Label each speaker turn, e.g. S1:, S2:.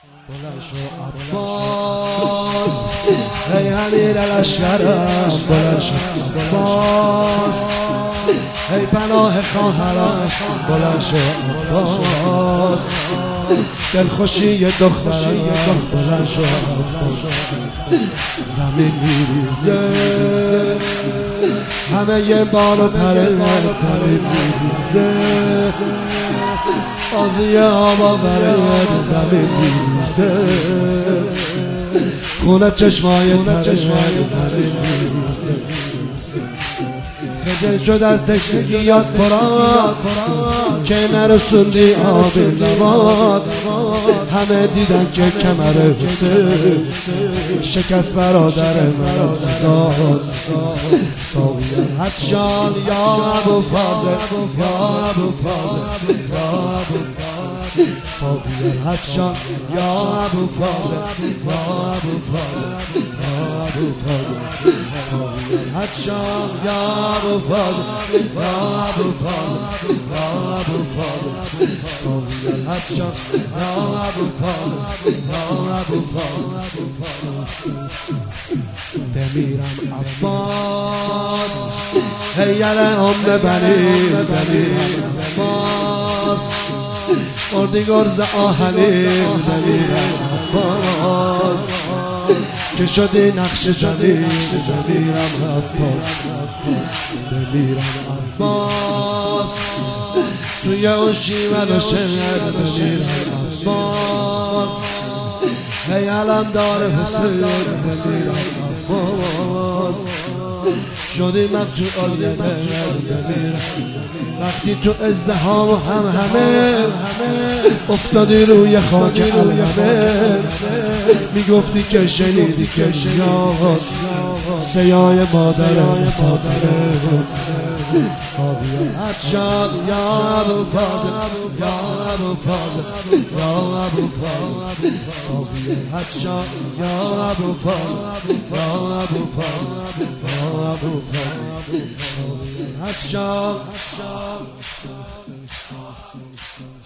S1: بلند شو عباس ای امیر لشکرم، بلند شو عباس ای پناه خواهرم، بلند شو عباس دلخوشی دخترم، بلند شو عباس زمین میریزه همه یه بال و پره زمین میریزه آزی آبا برد زمین میریزه خونه چشمای تره زمین میریزه خجل شد از تشنگیات فرات که نرسوندی آب نبات همه دیدن که کمر حسین شکست برادر مرا زاد ساویان حدشان یا ابو فاضل یا ابو فاضل یا ابو فاضل ساویان حدشان یا ابو فاضل یا ابو فاضل یا ابو فاضل ساویان حدشان یا ابو فاضل یا ابو فاضل یا ابو فاضل ساویان حدشان یا ابو فاضل یا ابو فاضل بمیرم عباس هیل ام بمیرم عباس اردی گرز آهنی بمیرم عباس که شدی نقش زمین بمیرم عباس بمیرم عباس توی اون شیون و شهر بمیرم عباس هی علم دار حسین بمیرم عباس شدی مقتول آلیه بمیرم وقتی تو ازدهام و همه افتادی روی خاک علمه میگفتی که شنیدی که یاد سیای مادر فاطمه آبیان حدشان یا ابو فاضل یا ابو فاضل یا ابو فاضل آبیان حدشان یا ابو فاضل یا ابو فاضل یا ابو فاضل آبیان حدشان